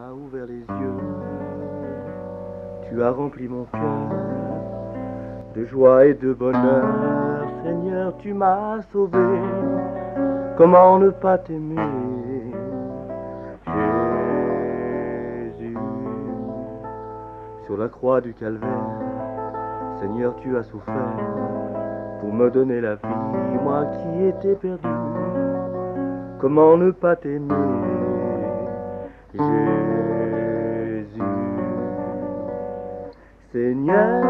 m'as ouvert les yeux, tu as rempli mon cœur de joie et de bonheur. Seigneur, tu m'as sauvé, comment ne pas t'aimer? Jésus, sur la croix du calvaire, Seigneur, tu as souffert pour me donner la vie, moi qui étais perdu. Comment ne pas t'aimer, Jésus? Seigneur,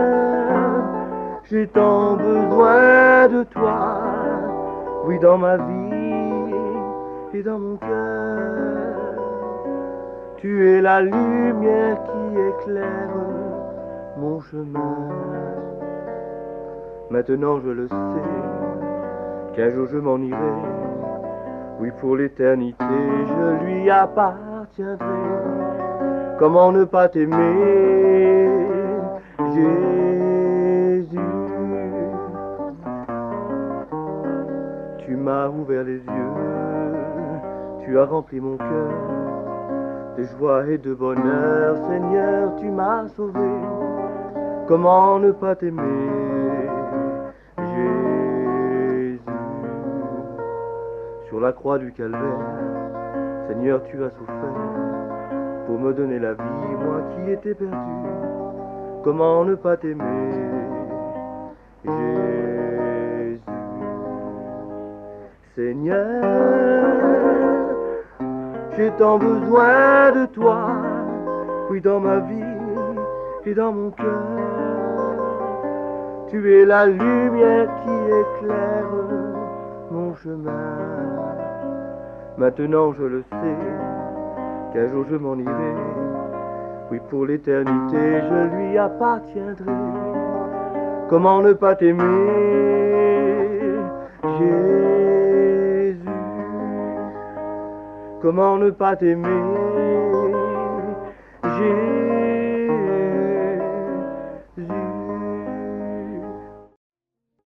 j'ai tant besoin de toi, oui, dans ma vie et dans mon cœur. Tu es la lumière qui éclaire mon chemin. Maintenant je le sais, qu'un jour je m'en irai, oui, pour l'éternité je lui appartiendrai. Comment ne pas t'aimer, Jésus? Tu m'as ouvert les yeux, tu as rempli mon cœur de joie et de bonheur. Seigneur, tu m'as sauvé, comment ne pas t'aimer, Jésus? Sur la croix du calvaire, Seigneur, tu as souffert pour me donner la vie, moi qui étais perdu. Comment ne pas t'aimer, Jésus? Seigneur, j'ai tant besoin de toi, oui, dans ma vie et dans mon cœur. Tu es la lumière qui éclaire mon chemin. Maintenant je le sais, qu'un jour je m'en irai, oui, pour l'éternité je lui appartiendrai. Comment ne pas t'aimer, Jésus? Comment ne pas t'aimer, Jésus?